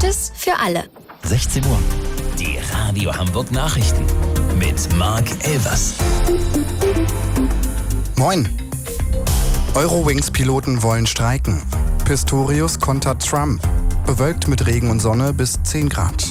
Gutes für alle. 16 Uhr. Die Radio Hamburg Nachrichten mit Marc Elvers. Moin. Eurowings-Piloten wollen streiken. Pistorius kontert Trump. Bewölkt mit Regen und Sonne bis 10 Grad.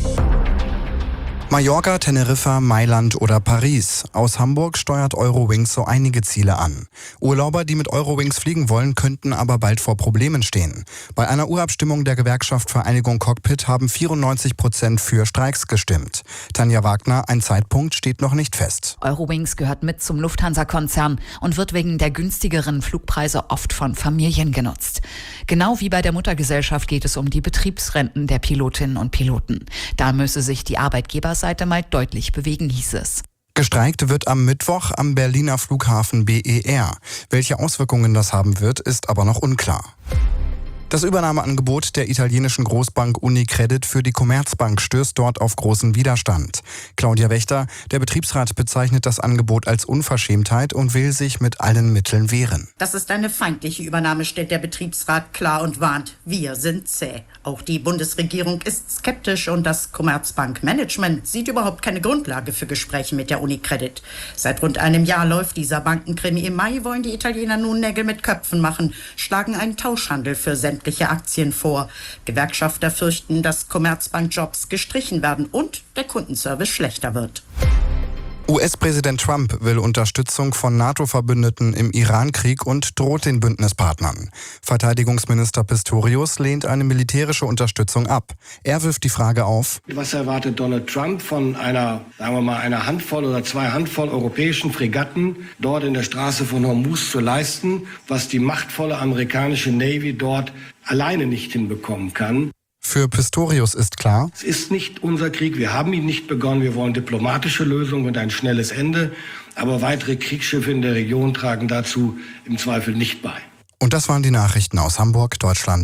Mallorca, Teneriffa, Mailand oder Paris. Aus Hamburg steuert Eurowings so einige Ziele an. Urlauber, die mit Eurowings fliegen wollen, könnten aber bald vor Problemen stehen. Bei einer Urabstimmung der Gewerkschaft Vereinigung Cockpit haben 94% für Streiks gestimmt. Tanja Wagner, ein Zeitpunkt steht noch nicht fest. Eurowings gehört mit zum Lufthansa-Konzern und wird wegen der günstigeren Flugpreise oft von Familien genutzt. Genau wie bei der Muttergesellschaft geht es um die Betriebsrenten der Pilotinnen und Piloten. Da müsse sich die Arbeitgeberseite mal deutlich bewegen, hieß es. Gestreikt wird am Mittwoch am Berliner Flughafen BER. Welche Auswirkungen das haben wird, ist aber noch unklar. Das Übernahmeangebot der italienischen Großbank Unicredit für die Commerzbank stößt dort auf großen Widerstand. Claudia Wächter, der Betriebsrat, bezeichnet das Angebot als Unverschämtheit und will sich mit allen Mitteln wehren. Das ist eine feindliche Übernahme, stellt der Betriebsrat klar und warnt. Wir sind zäh. Auch die Bundesregierung ist skeptisch und das Commerzbank-Management sieht überhaupt keine Grundlage für Gespräche mit der Unicredit. Seit rund einem Jahr läuft dieser Bankenkrimi. Im Mai wollen die Italiener nun Nägel mit Köpfen machen, schlagen einen Tauschhandel für sämtliche Aktien vor. Gewerkschafter fürchten, dass Commerzbank-Jobs gestrichen werden und der Kundenservice schlechter wird. US-Präsident Trump will Unterstützung von NATO-Verbündeten im Iran-Krieg und droht den Bündnispartnern. Verteidigungsminister Pistorius lehnt eine militärische Unterstützung ab. Er wirft die Frage auf: Was erwartet Donald Trump von einer Handvoll oder 2 Handvoll europäischen Fregatten dort in der Straße von Hormuz zu leisten, was die machtvolle amerikanische Navy dort alleine nicht hinbekommen kann? Für Pistorius ist klar: Es ist nicht unser Krieg, wir haben ihn nicht begonnen, wir wollen diplomatische Lösungen und ein schnelles Ende, aber weitere Kriegsschiffe in der Region tragen dazu im Zweifel nicht bei. Und das waren die Nachrichten aus Hamburg, Deutschland